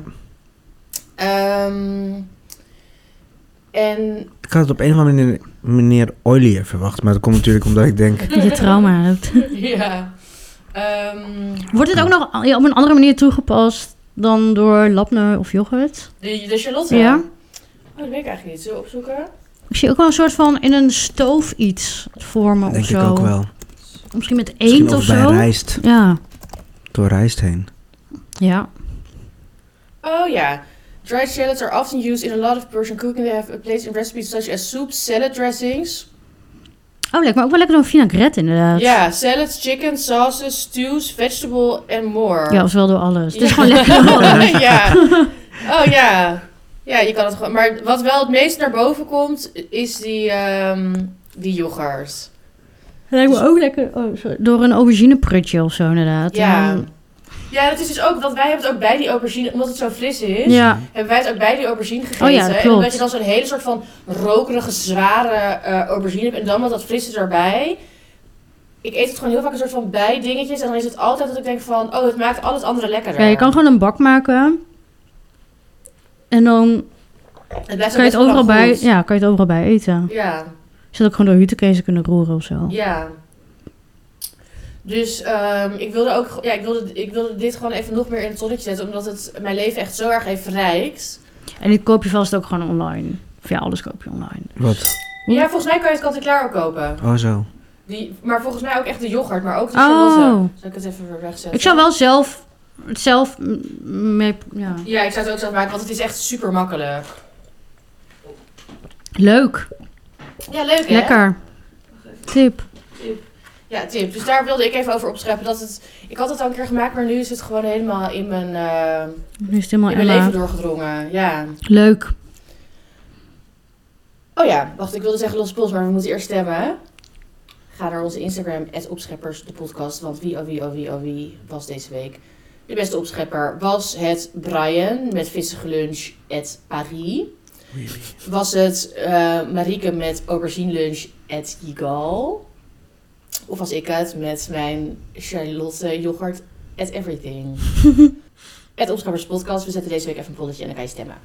En Ik had het op een of andere manier oilier verwacht. Maar dat komt natuurlijk omdat ik denk... Dat je trauma hebt. ja. Wordt het ook nog op een andere manier toegepast dan door labne of yoghurt? De Charlotte? Ja. Oh, dat weet ik eigenlijk niet. Zullen we opzoeken? Ik zie ook wel een soort van in een stoof iets vormen denk of zo. ik ook wel. Misschien met Misschien eend ook of bij zo. rijst. Ja. Door rijst heen. Ja. Oh ja. Dried shallots are often used in a lot of Persian cooking. They have a place in recipes such as soups, salad dressings. Oh, lijkt me ook wel lekker een vinaigrette inderdaad. Ja, salads, chicken, sauces, stews, vegetable and more. Ja, of wel door alles. Het is Ja. gewoon lekker door alles. ja. Oh ja. Ja, je kan het gewoon. Maar wat wel het meest naar boven komt, is die yoghurt. Het lijkt me ook lekker door een aubergineprutje of zo inderdaad. Ja. En Ja, dat is dus ook, want wij hebben het ook bij die aubergine, omdat het zo fris is, ja. hebben wij het ook bij die aubergine gegeten. Oh ja, dat en klopt. omdat je dan zo'n hele soort van rokerige, zware aubergine hebt en dan met dat frisse erbij. Ik eet het gewoon heel vaak een soort van bijdingetjes en dan is het altijd dat ik denk van, oh, het maakt al het andere lekkerder. Ja, je kan gewoon een bak maken. En dan Het blijft kan je het best wel overal bij, goed. ja, kan je het overal bij eten. Ja, Je zou ook gewoon door hutekezen kunnen roeren of zo. ja. Dus ik wilde dit gewoon even nog meer in het zonnetje zetten, omdat het mijn leven echt zo erg heeft verrijkt. En dit koop je vast ook gewoon online. Of ja, alles koop je online. Wat? Ja, volgens mij kan je het kant-en-klaar ook kopen. Oh, zo. Maar volgens mij ook echt de yoghurt, maar ook de Charlotte. Oh. Zal ik het even weer wegzetten? Ik zou wel zelf mee... Ja. Ja, ik zou het ook zelf maken, want het is echt super makkelijk. Leuk. Ja, leuk hè? Lekker. Tip. Ja, tip. Dus daar wilde ik even over opscheppen. Ik had het al een keer gemaakt, maar nu is het gewoon helemaal in mijn Nu is het helemaal leven Emma. doorgedrongen. Ja. Leuk. Oh ja, wacht, ik wilde zeggen Losse Pols, maar we moeten eerst stemmen. Hè? Ga naar onze Instagram, @opscheppers, de podcast. Want wie was deze week? De beste opschepper was het Brian met vissige lunch @Paris. Was het Marieke met aubergine lunch @Yigal. Of was ik het met mijn Charlotte yoghurt @everything. Opscheppers podcast. We zetten deze week even een polletje en dan kan je stemmen.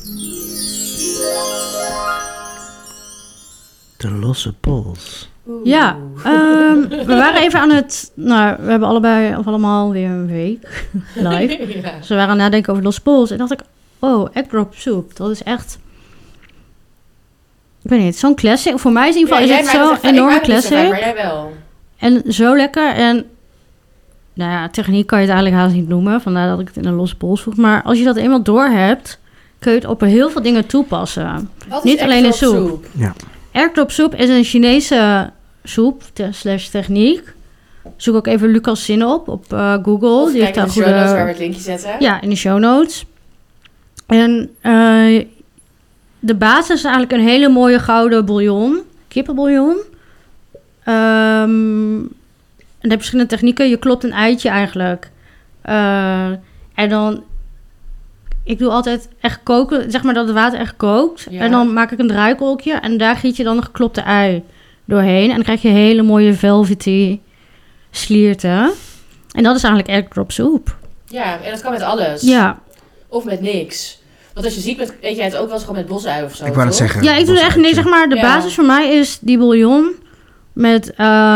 De losse pols. Oeh. Ja, we waren even aan het... Nou, we hebben allemaal weer een week live. ja. Dus we waren aan het nadenken over Los Pols. En dacht ik, oh, egg drop soep. Dat is echt... Ik weet niet, zo'n classic. Voor mij is in ieder geval is het zo'n enorme classic. Maar jij wel. En zo lekker. En nou ja, techniek kan je het eigenlijk haast niet noemen. Vandaar dat ik het in een losse pols voeg. Maar als je dat eenmaal door hebt, kun je het op heel veel dingen toepassen. Wat Niet is alleen in egg drop soep. Ja. Egg drop soep is een Chinese soep slash techniek. Zoek ook even Lucas Zin op Google. Of Die heeft kijk in daar de show notes goede... waar we het linkje zetten. Ja, in de show notes. En de basis is eigenlijk een hele mooie gouden bouillon. Kippenbouillon. En je hebt verschillende technieken. Je klopt een eitje eigenlijk. En dan... Ik doe altijd echt koken. Zeg maar dat het water echt kookt. Ja. En dan maak ik een draaikolkje. En daar giet je dan een geklopte ei doorheen. En dan krijg je hele mooie velvety slierten. En dat is eigenlijk egg drop soep. Ja, en dat kan met alles. Ja. Of met niks. Want als je ziet, eet jij het ook wel eens gewoon met bosui of zo, Ik wou het toch? zeggen. Ja, ik doe er echt... Nee, zeg maar, de Ja. basis voor mij is die bouillon met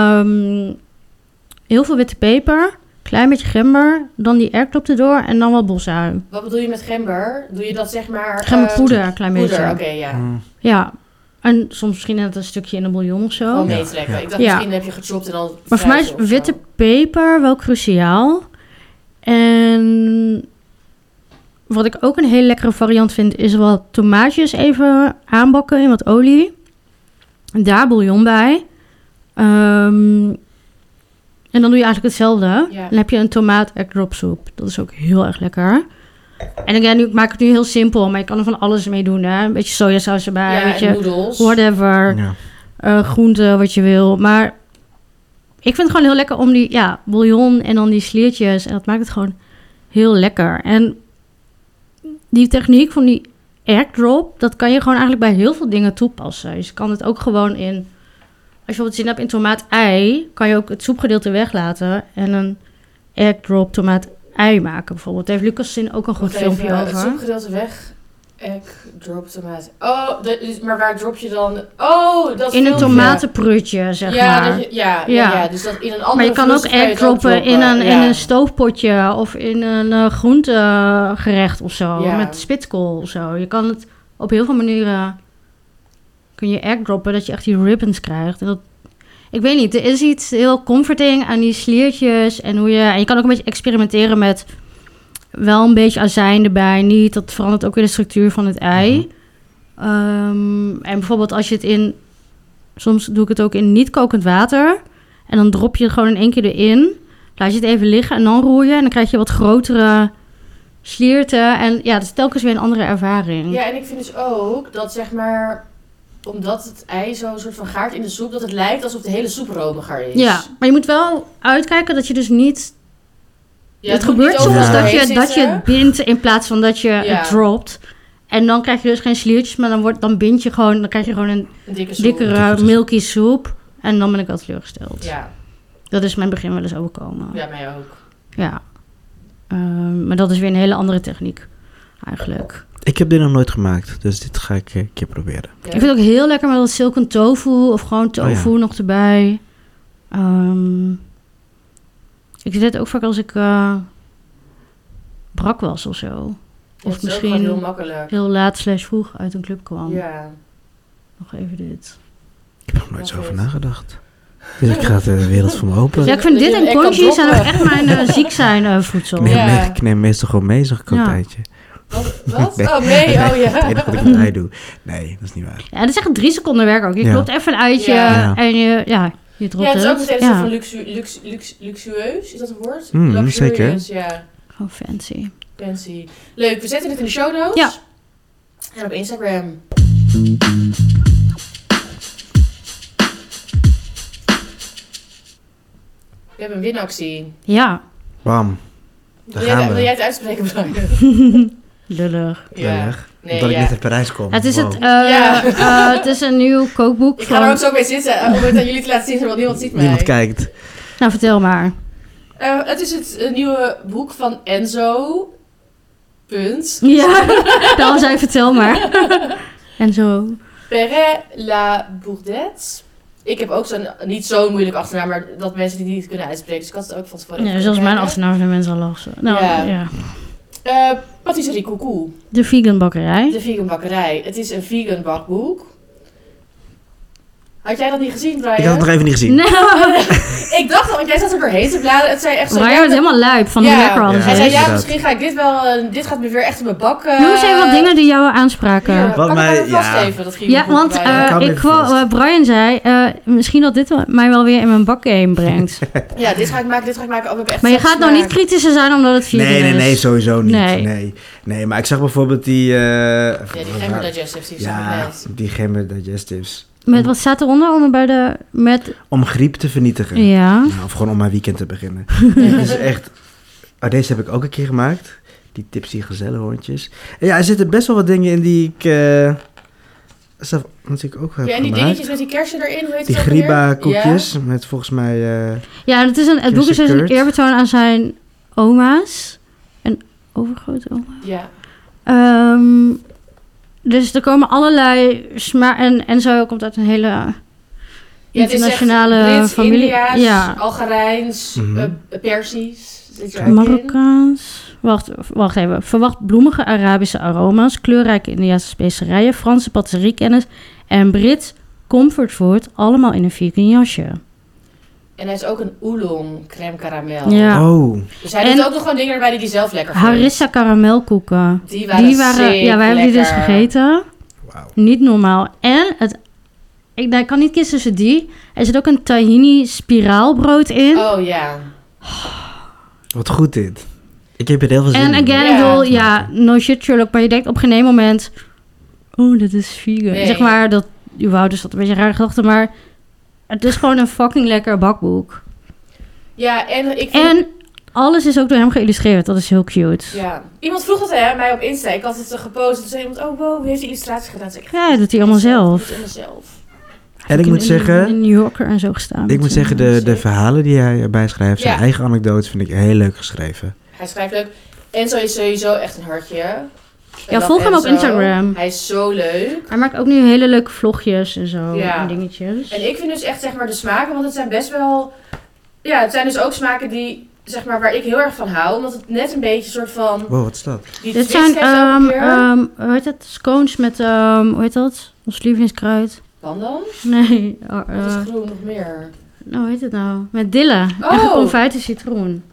heel veel witte peper, klein beetje gember, dan die erwtop erdoor en dan wat bosui. Wat bedoel je met gember? Doe je dat zeg maar... Gemberpoeder, klein beetje. Poeder, oké, ja. Ja, en soms misschien net een stukje in de bouillon of zo. Gewoon mee trekken. Ja. Ik dacht Ja. misschien heb je gechopt en dan... Maar voor mij is fruit of witte zo. peper wel cruciaal. En wat ik ook een hele lekkere variant vind, is wat tomaatjes even aanbakken in wat olie. Daar bouillon bij. En dan doe je eigenlijk hetzelfde. Ja. Dan heb je een tomaat egg drop soep. Dat is ook heel erg lekker. En ik maak het nu heel simpel, maar je kan er van alles mee doen. Hè? Een beetje sojasaus erbij, Ja, een en beetje noedels. whatever. Ja. Groente, wat je wil. Maar ik vind het gewoon heel lekker om die bouillon en dan die sliertjes. En dat maakt het gewoon heel lekker. En die techniek van die egg drop, dat kan je gewoon eigenlijk bij heel veel dingen toepassen. Dus je kan het ook gewoon in je bijvoorbeeld zin hebt in tomaat-ei, kan je ook het soepgedeelte weglaten en een egg drop tomaat-ei maken bijvoorbeeld. Daar heeft Lucas Zin ook een goed filmpje over. Het soepgedeelte weg, egg drop tomaat. Maar waar drop je dan? Oh, dat in een tomatenprutje, zeg maar. Ja, dus dat in een andere. Maar je kan ook egg droppen in een stoofpotje of in een groentegerecht of zo, met spitkool of zo. Je kan het op heel veel manieren, kun je egg droppen, dat je echt die ribbons krijgt. En dat, ik weet niet, er is iets heel comforting aan die sliertjes en je kan ook een beetje experimenteren met wel een beetje azijn erbij, niet. Dat verandert ook weer de structuur van het ei. En bijvoorbeeld als je het soms doe ik het ook in niet kokend water en dan drop je het gewoon in 1 keer erin. Laat je het even liggen en dan roeien en dan krijg je wat grotere slierten. En ja, dat is telkens weer een andere ervaring. Ja, en ik vind dus ook dat zeg maar, omdat het ei zo een soort van gaart in de soep, dat het lijkt alsof de hele soep romiger is. Ja, maar je moet wel uitkijken dat je dus niet... Ja, het gebeurt soms dat je het het bindt in plaats van dat je het dropt. En dan krijg je dus geen sliertjes, maar dan bind je gewoon... Dan krijg je gewoon een dikkere milky soep. En dan ben ik wel teleurgesteld. Ja. Dat is mijn begin wel eens overkomen. Ja, mij ook. Ja. Maar dat is weer een hele andere techniek, eigenlijk. Ik heb dit nog nooit gemaakt, dus dit ga ik een keer proberen. Ja. Ik vind het ook heel lekker met dat silken tofu of gewoon tofu nog erbij. Ik deed het ook vaak als ik brak was of zo. Of misschien heel makkelijk. Heel laat / vroeg uit een club kwam. Ja. Nog even dit. Ik heb er nog nooit zo over nagedacht. Dus ik ga de wereld voor me open. Ja, ik vind dit en congee zijn ook echt mijn ziek zijn voedsel. Ik neem meestal gewoon mee, zeg ik een tijdje. Wat? Nee. Oh, mee? Oh, ja. Het enige wat ik met ei doe. Nee, dat is niet waar. Ja, dat is echt 3 seconden werk ook. Je klopt even een uitje en je dropt het. Het is ook meteen een soort van luxueus. Is dat een woord? Zeker. Ja. Gewoon fancy. Leuk, we zetten het in de show notes. Ja. En op Instagram. We hebben een winactie. Ja. Bam. Wil jij het uitspreken, Brian? Lullig. Nee, omdat ik net uit Parijs kom. Het is, het is een nieuw kookboek. Ik ga er ook zo mee zitten om het aan jullie te laten zien, want niemand ziet mij. Niemand kijkt. Nou, vertel maar. Het is het nieuwe boek van Enzo. Punt. Ja, dan zei vertel maar. Enzo. Perret la Bourdette. Ik heb ook niet zo'n moeilijk achternaam, maar dat mensen die niet kunnen uitspreken. Dus ik had het ook van tevoren. Ja, zoals mijn achternaam zijn mensen al lastig. Nou, ja. Patisserie Coucou. De vegan bakkerij. De vegan bakkerij. Het is een vegan bakboek. Had jij dat niet gezien, Brian? Ik had het nog even niet gezien. Nee. Ik dacht al, want jij zat er doorheen te bladeren. Het zei echt zo... Brian werd helemaal luip van hoe lekker alles is. Hij zei, misschien ga ik dit wel... dit gaat me weer echt in mijn bak... Noem eens even wat dingen die jou aanspraken. Hier, kan ik vast even, dat ja, want Brian zei... misschien dat dit mij wel weer in mijn bak heen brengt. Ja, dit ga ik maken. Echt maar je gaat nou niet kritischer zijn omdat het vegan is. Nee, sowieso niet. Nee, maar ik zag bijvoorbeeld die... die gember digestives. Die gember digestives. Met wat staat eronder? Om griep te vernietigen. Ja. Nou, of gewoon om mijn weekend te beginnen. Het is echt... deze heb ik ook een keer gemaakt. Die Tipsy gezellenhondjes. En ja, er zitten best wel wat dingen in die ik... natuurlijk ook heb en die dingetjes met die kersen erin, hoe heet die Griba koekjes, met volgens mij... ja, het boek is dus een eerbetoon aan zijn oma's. En overgrote oma. Ja. Dus er komen allerlei en zo komt uit een hele internationale familie. India's, Algerijns, Persisch. Marokkaans. Wacht even. Verwacht bloemige Arabische aroma's, kleurrijke Indiase specerijen, Franse patisseriekennis en Brits comfortfood, allemaal in een vegan jasje. En hij is ook een oolong crème caramel. Ja. Oh. Dus hij doet ook nog gewoon dingen erbij die hij zelf lekker vindt. Harissa karamelkoeken. Die waren ja, wij hebben die dus gegeten. Wauw. Niet normaal. En ik kan niet kiezen tussen die. Er zit ook een tahini spiraalbrood in. Oh ja. Wat goed dit. Ik heb er heel veel zin in. En again, ik bedoel, no shit Sherlock, maar je denkt op geen moment... Oh, dit is vegan. Nee. Zeg maar, dus dat een beetje raar gedachte, maar... Het is gewoon een fucking lekker bakboek. Ja, en alles is ook door hem geïllustreerd. Dat is heel cute. Ja. Iemand vroeg het mij op Insta. Ik had het gepost. Toen zei iemand, oh wow, wie heeft die illustratie gedaan? Ja, dat doet hij allemaal zelf. Dat doet hij allemaal zelf. En ik moet zeggen... In New Yorker en zo gestaan. Ik moet zeggen, de verhalen die hij erbij schrijft, zijn eigen anekdotes, vind ik heel leuk geschreven. Hij schrijft leuk. Enzo is sowieso echt een hartje. Ja, volg hem op Instagram. Hij is zo leuk. Hij maakt ook nu hele leuke vlogjes en zo. Ja. En dingetjes. En ik vind dus echt, zeg maar, de smaken, want het zijn best wel... Ja, het zijn dus ook smaken die, zeg maar, waar ik heel erg van hou. Omdat het net een beetje een soort van... Wow, wat is dat? Dit zijn, hoe heet het? Scones met, hoe heet dat? Ons lievelingskruid. Pandan? Nee. Wat is groen nog meer? Nou, hoe heet het nou? Met dille. Oh! En geconfijte citroen.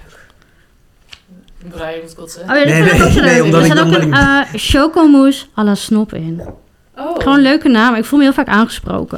Brian moet kotsen. Oh ja, omdat er ik zit ook een chocomousse à la snop in. Oh. Gewoon een leuke naam. Ik voel me heel vaak aangesproken.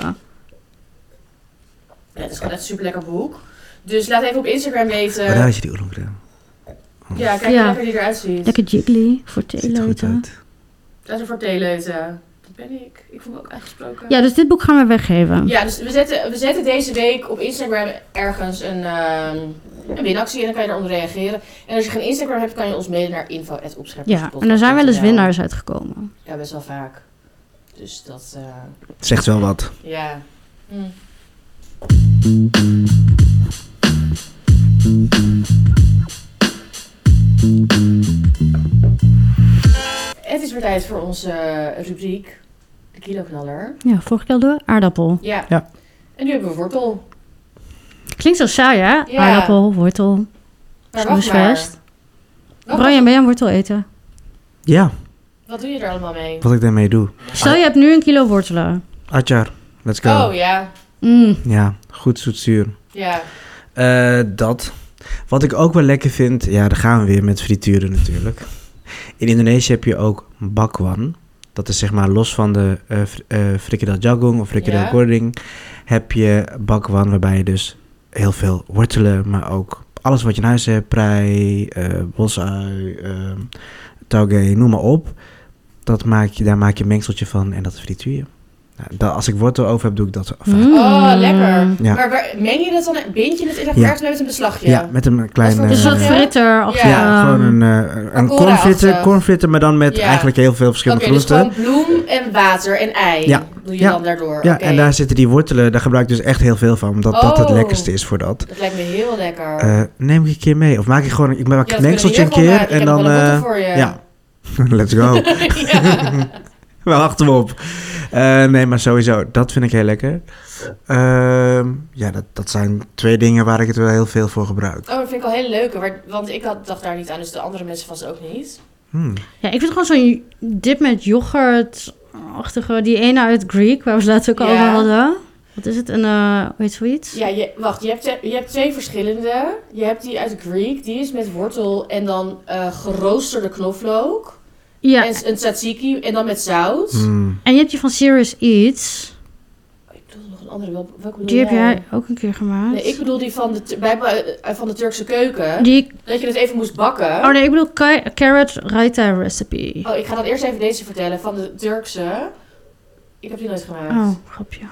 Ja, het is gewoon echt een super lekker boek. Dus laat even op Instagram weten. Maar daar is je die oorlog gedaan. Ja, kijk hoe lekker die eruit ziet. Lekker jiggly voor Ziet er goed theeleuten. uit. Dat is voor theeleuten. Dat ben ik. Ik voel me ook aangesproken. Ja, dus dit boek gaan we weggeven. Ja, dus we zetten deze week op Instagram ergens een winactie en dan kan je eronder reageren. En als je geen Instagram hebt, kan je ons mailen naar info@opschrijven.nl. Ja, en er zijn wel eens winnaars uitgekomen. Ja, best wel vaak. Dus dat... Zegt wel wat. ja. Het is weer tijd voor onze rubriek, de kiloknaller. Ja, vorige keer al door. Aardappel. Ja. Ja. En nu hebben we wortel. Klinkt zo saai, hè? Ja. Aardappel, wortel, Maar wacht maar. snoesvest. Wacht, Brian, ben jij een wortel eten? Ja, wat doe je er allemaal mee? wat ik daarmee doe. Stel, je hebt nu 1 kilo wortelen. Atjar, let's go. Oh ja. Ja, goed zoetzuur. Ja. Dat. Wat ik ook wel lekker vind, ja, daar gaan we weer met frituren natuurlijk. In Indonesië heb je ook bakwan. Dat is zeg maar los van de frikadel jagung of frikadel goreng. Heb je bakwan waarbij je dus heel veel wortelen, maar ook alles wat je in huis hebt. Prei, bosui, tauge, noem maar op. Daar maak je een mengseltje van en dat frituur je. Nou, als ik wortel over heb, doe ik dat vaak. Oh, lekker. Ja. Maar meng je dat dan, bind je het echt Ja. ergens mee met een beslagje? Ja, met een klein... Wat voor Dus wat fritter. Of Ja. gewoon een cornfritter, maar dan met eigenlijk heel veel verschillende Oké, dus groenten. gewoon bloem en water en ei doe je dan daardoor. Ja, Oké. en daar zitten die wortelen, daar gebruik ik dus echt heel veel van, omdat dat het lekkerste is voor dat. Dat lijkt me heel lekker. Neem ik een keer mee, of maak ik maak Ja, het mengseltje een keer en dan... voor je. ja, let's go. Ja. Wel achter me op. Nee, maar sowieso, dat vind ik heel lekker. Ja, dat zijn 2 dingen waar ik het wel heel veel voor gebruik. Oh, dat vind ik al heel leuk, want ik dacht daar niet aan, dus de andere mensen vast ook niet. Ja, ik vind gewoon zo'n dip met yoghurt-achtige, die ene uit Greek, waar we het laatst ook over hadden. Wat is het? Hoe heet zoiets? Ja, je hebt 2 verschillende. Je hebt die uit Greek, die is met wortel en dan geroosterde knoflook. Ja. En een tzatziki en dan met zout. En je hebt die van Serious Eats. Ik bedoel nog een andere. Welke bedoel Die heb jij? jij ook een keer gemaakt. Nee, ik bedoel die van de Turkse keuken. Die... Dat je het even moest bakken. Oh nee, ik bedoel carrot raita recipe. Oh, ik ga dan eerst even deze vertellen van de Turkse. Ik heb die nooit gemaakt. Oh, grapje.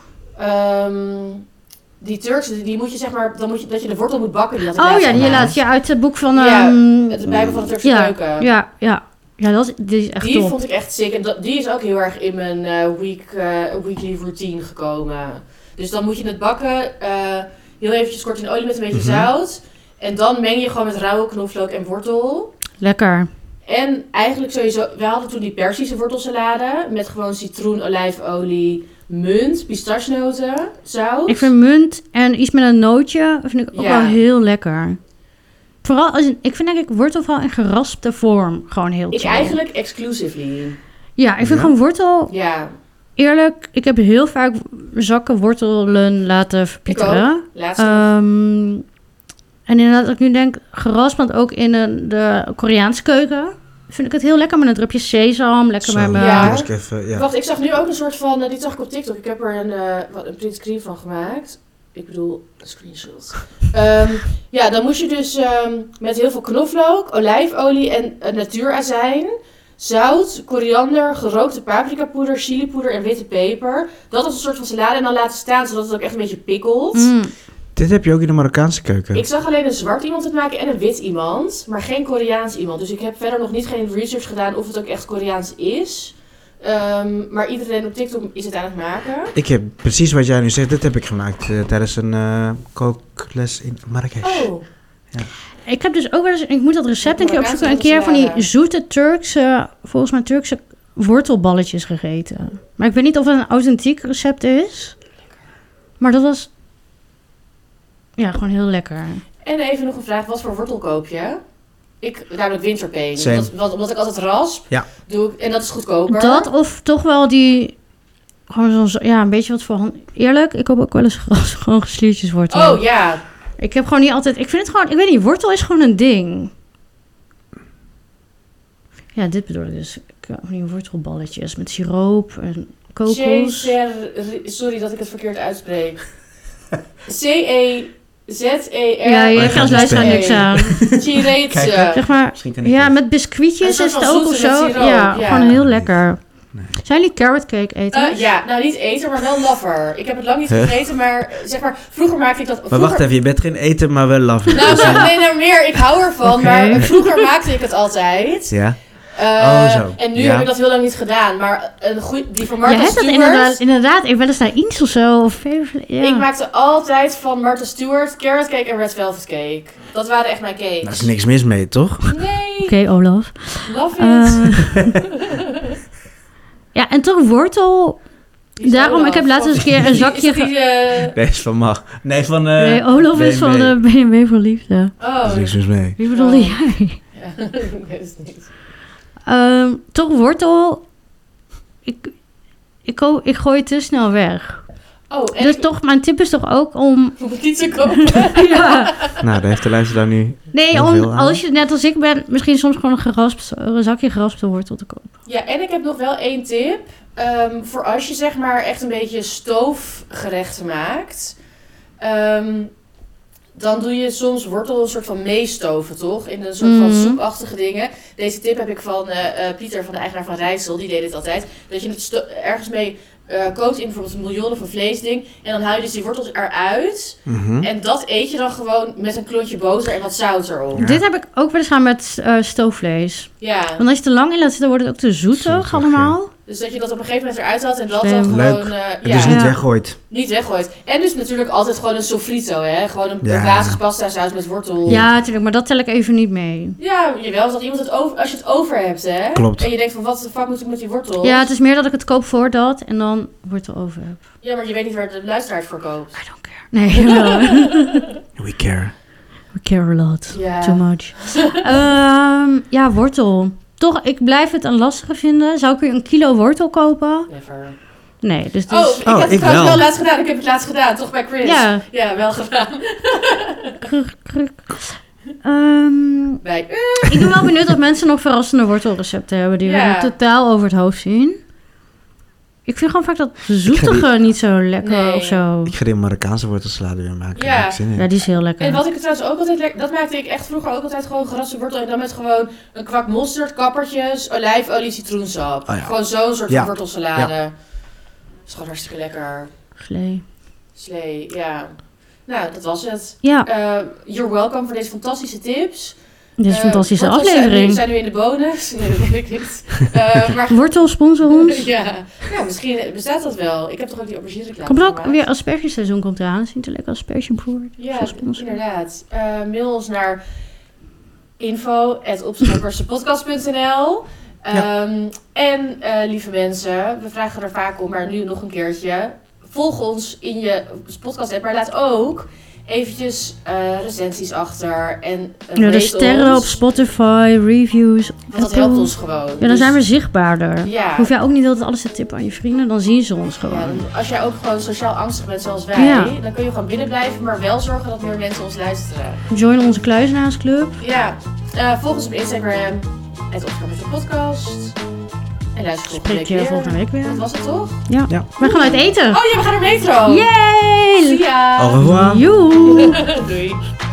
Die Turkse, die moet je zeg maar, dat je de wortel moet bakken. Die had ik Oh laatst ja, die gemaakt. laat je uit het boek van... het Bijbel van de Turkse keuken. Ja, die is echt Die top. vond ik echt sick. En die is ook heel erg in mijn weekly routine gekomen. Dus dan moet je het bakken. Heel eventjes kort in olie met een beetje zout. En dan meng je gewoon met rauwe knoflook en wortel. Lekker. En eigenlijk sowieso... We hadden toen die Persische wortelsalade. Met gewoon citroen, olijfolie, munt, pistachenoten, zout. Ik vind munt en iets met een nootje vind ik ook wel heel lekker. Vooral, ik vind denk ik wortel vooral in geraspte vorm gewoon heel chill. Ik eigenlijk exclusively. Ja, ik vind gewoon wortel... Ja. Eerlijk, ik heb heel vaak zakken wortelen laten verpieteren. Laatste. En inderdaad, als ik nu denk, geraspend ook in de Koreaanse keuken... vind ik het heel lekker met een drupje sesam. Lekker bij me. Ja. Wacht, ik zag nu ook een soort van... die zag ik op TikTok. Ik heb er een print screen van gemaakt. Ik bedoel, een screenshot. Ja, dan moest je dus met heel veel knoflook, olijfolie en natuurazijn... zout, koriander, gerookte paprikapoeder, chilipoeder en witte peper. Dat als een soort van salade en dan laten staan, zodat het ook echt een beetje pikkelt. Dit heb je ook in de Marokkaanse keuken. Ik zag alleen een zwart iemand het maken en een wit iemand, maar geen Koreaans iemand. Dus ik heb verder nog geen research gedaan of het ook echt Koreaans is. Maar iedereen op TikTok is het aan het maken. Ik heb precies wat jij nu zegt, dit heb ik gemaakt tijdens een kookles in Marrakesh. Oh, Ik heb dus ook wel eens... Ik moet dat recept een keer opzoeken. Een Marokkaanse keer van die salade. zoete Turkse... Volgens mij Turkse wortelballetjes gegeten. Maar ik weet niet of het een authentiek recept is. Maar dat was... Ja, gewoon heel lekker. en even nog een vraag. Wat voor wortel koop je? Ik namelijk winterpeen. Same. Omdat ik altijd rasp. Ja. Doe ik, en dat is goedkoper. Dat of toch wel die... Gewoon zo'n... Ja, een beetje wat voor hand... Eerlijk, ik koop ook wel eens gewoon gesliertjes wortel. Oh ja. Ik heb gewoon niet altijd... Ik vind het gewoon... Ik weet niet, wortel is gewoon een ding. Ja, dit bedoel ik dus. Ik hou van die wortelballetjes met siroop en kokos. Sorry dat ik het verkeerd uitspreek. C-E-Z-E-R. Ja, je Oh, gaat gaat luisteren niet niks aan. Chiretse. Zeg maar, Misschien kan ik ja, het. met biscuitjes Een is soort het van ook of zoete zo. met siroop, Ja, ja. gewoon heel lekker. Nee. Zijn jullie carrot cake eten? Ja, nou niet eten, maar wel lover. Ik heb het lang niet gegeten, maar zeg maar, vroeger maakte ik dat... Maar wacht even, je bent geen eten, maar wel lover. Nou, nou meer. Ik hou ervan, Oké. maar vroeger maakte ik het altijd. Ja? Zo. En nu Ja. heb ik dat heel lang niet gedaan, maar een die van Je Martha hebt dat Stewart... inderdaad. Ik ben eens naar Eens of zo. Of ja. Ik maakte altijd van Martha Stewart carrot cake en red velvet cake. Dat waren echt mijn cakes. Daar is niks mis mee, toch? Nee, Oké, Olaf. love it. Ja, en toch wortel. Die is Daarom, Olaf. ik heb laatst eens een keer een Is zakje... die, Nee, is van Mag. Nee, van... Nee, Olaf is van de BMW voor Liefde. Daar Oh, is niks mis mee. Wie bedoelde Oh. jij? ja. Ik weet het niet. Toch wortel... Ik gooi het te snel weg. Oh, en Dus toch, mijn tip is toch ook om... om het niet te kopen. Ja. Nou, daar heeft de luisteraar nu... Nee, Heel om, veel aan. als je net als ik ben, misschien soms gewoon een zakje geraspte wortel te kopen. Ja, en ik heb nog wel één tip. Voor als je zeg maar echt een beetje stoofgerechten maakt. Dan doe je soms wortel een soort van meestoven, toch? In een soort van soepachtige dingen. Deze tip heb ik van Pieter, van de eigenaar van Rijssel. Die deed dit altijd. Dat je het ergens mee kookt in bijvoorbeeld een bouillon of een vleesding. En dan haal je dus die wortels eruit. Mhm. En dat eet je dan gewoon met een klontje boter en wat zout erop. Ja. Dit heb ik ook wel eens gaan met stoofvlees. Ja, Want als je het te lang in laat zitten, wordt het ook te zoetig Zoetig, allemaal. dus dat je dat op een gegeven moment eruit haalt en dat Slim. dan gewoon... Leuk. ja, Dus niet Ja. weggooit. niet weggooit. En dus natuurlijk altijd gewoon een sofrito, hè? Gewoon een Ja. basispasta saus met wortel. Ja, natuurlijk, maar dat tel ik even niet mee. Ja, jawel, dat iemand het over, als je het over hebt, hè? Klopt. En je denkt van, wat de fuck moet ik met die wortel? Ja, het is meer dat ik het koop voor dat en dan wortel over heb. Ja, maar je weet niet waar de luisteraar het voor koopt. I don't care. Nee, jawel. We care. We care a lot. Ja. Too much. Ja, wortel. Toch, ik blijf het een lastige vinden. Zou ik weer een kilo wortel kopen? Never. Nee, dus... Oh, ik heb het ik trouwens wel. wel laatst gedaan. Ik heb het laatst gedaan, toch bij Chris? Ja. Ja, wel gedaan. Bij Ik ben wel benieuwd of mensen nog verrassende wortelrecepten hebben die Ja. we totaal over het hoofd zien. Ik vind gewoon vaak dat zoetige niet zo lekker Nee. of zo. Ik ga die Marokkaanse wortelsalade weer maken. Ja. Daar heb ik zin in. Ja, die is heel lekker. En wat ik trouwens ook altijd lekker... Dat maakte ik echt vroeger ook altijd gewoon geraspte wortel. En dan met gewoon een kwak mosterd, kappertjes, olijfolie, citroensap. Oh ja. Gewoon zo'n soort Ja. van wortelsalade. Dat is gewoon hartstikke lekker. Slee. Slee, ja. Nou, dat was het. Ja, You're welcome voor deze fantastische tips. dit is een fantastische wortels aflevering. zijn nu in de bonus. Nee, dat weet ik niet. Maar Wortel, sponsor ons. ja. Misschien bestaat dat wel. Ik heb toch ook die aubergine reclame Komt er ook gemaakt? weer aspergeseizoen komt eraan. Dat is niet te lekker aspergebroer. Ja, Voor sponsor. inderdaad. Mail ons naar info@opsnapperspodcast.nl. En lieve mensen, we vragen er vaak om, maar nu nog een keertje. Volg ons in je podcast app, maar laat ook eventjes recensies achter. En Ja, de rate sterren ons, op Spotify, reviews. Want dat helpt ons gewoon. Ja, dan Dus, zijn we zichtbaarder. Ja. Hoef jij ook niet altijd alles te tippen aan je vrienden, dan zien ze ons Ja, gewoon. dan- als jij ook gewoon sociaal angstig bent zoals wij, Ja. dan kun je gewoon binnen blijven, maar wel zorgen dat meer mensen ons luisteren. Join onze kluizenaarsclub. Ja, volg ons op Instagram, @opsnapperspodcast. En luister volgende Spreek week je weer. volgende week weer. Dat was het toch? Ja. Ja. We gaan uit eten. Oh ja, we gaan naar metro. Yay! Zie ya. Au revoir. Joe! Doei.